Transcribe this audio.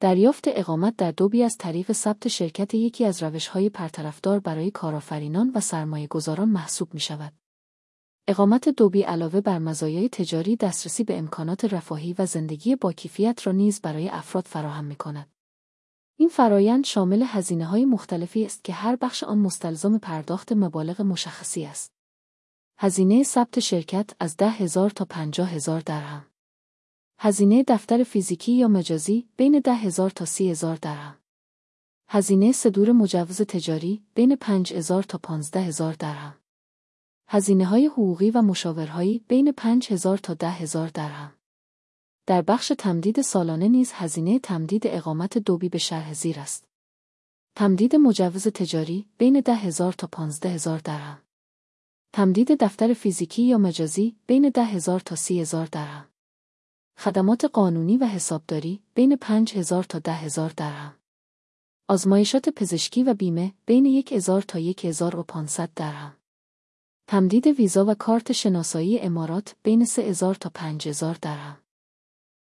دریافت اقامت در دوبی از طریق ثبت شرکت یکی از روش‌های پرطرفدار برای کارآفرینان و سرمایه‌گذاران محسوب می‌شود. اقامت دوبی علاوه بر مزایای تجاری دسترسی به امکانات رفاهی و زندگی باکیفیت را نیز برای افراد فراهم می‌کند. این فرایند شامل هزینه‌های مختلفی است که هر بخش آن مستلزم پرداخت مبالغ مشخصی است. هزینه ثبت شرکت از 10,000 تا 50,000 درهم. هزینه دفتر فیزیکی یا مجازی بین 10,000 تا 30,000 درهم. هزینه صدور مجوز تجاری بین 5,000 تا 15,000 درهم. هزینه‌های حقوقی و مشاورهایی بین 5,000 تا 10,000 درهم. در بخش تمدید سالانه نیز هزینه تمدید اقامت دوبی به شرح زیر است. تمدید مجوز تجاری بین 10,000 تا 15,000 درهم. تمدید دفتر فیزیکی یا مجازی بین 10,000 تا 30,000 درهم. خدمات قانونی و حسابداری بین 5,000 تا 10,000 درهم. آزمایشات پزشکی و بیمه بین 1,000 تا 1,500 درهم. تمدید ویزا و کارت شناسایی امارات بین 3,000 تا 5,000 درهم.